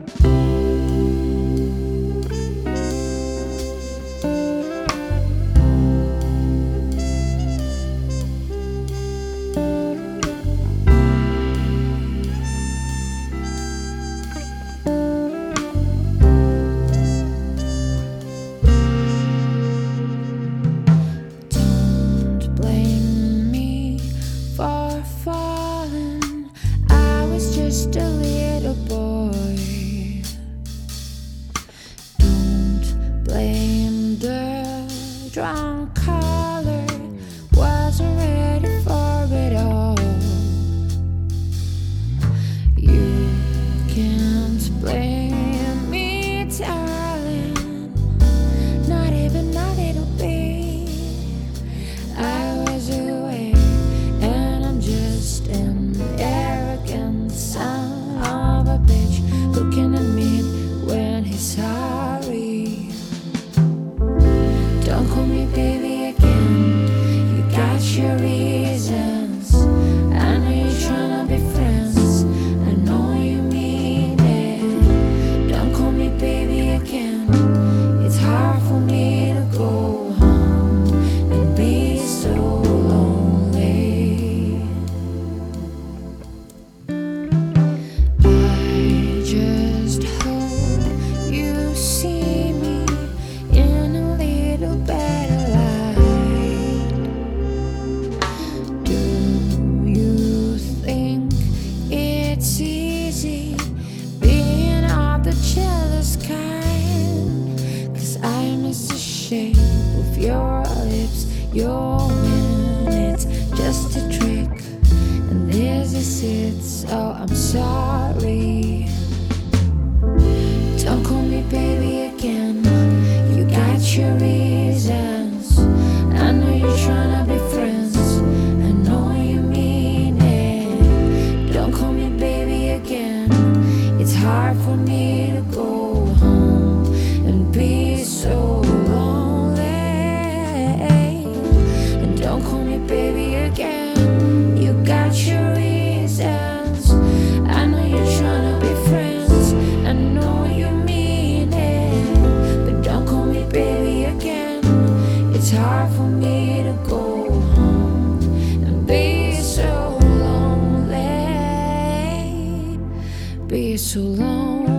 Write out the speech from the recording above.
Don't blame me for falling. I was just a little boy. Don't blame the drunk caller. Wasn't ready for it all. You can't blame me, darling. Not even a little bit. I was away, and I'm just an arrogant son of a bitch looking at me when he's sorry. Don't call me baby again. You got your reasons. I know you're trying to be friends. I know you mean it. Don't call me baby again. It's hard for me to go home and be so lonely. I just hope you see me in a little better light. Do you think it's easy being of the jealous kind? 'Cause I miss the shape of your lips, your when it's just a trick. And this is it, so I'm sorry. Don't call me baby again. You got your reasons. I know you're trying to be friends. I know you mean it. Don't call me baby again. It's hard for me to go home and be so lonely. And don't call me baby again. You got your reasons. I know you're trying to be friends. I know you mean it. But don't call me baby again. It's hard for me to go home and be so lonely. Be so lonely.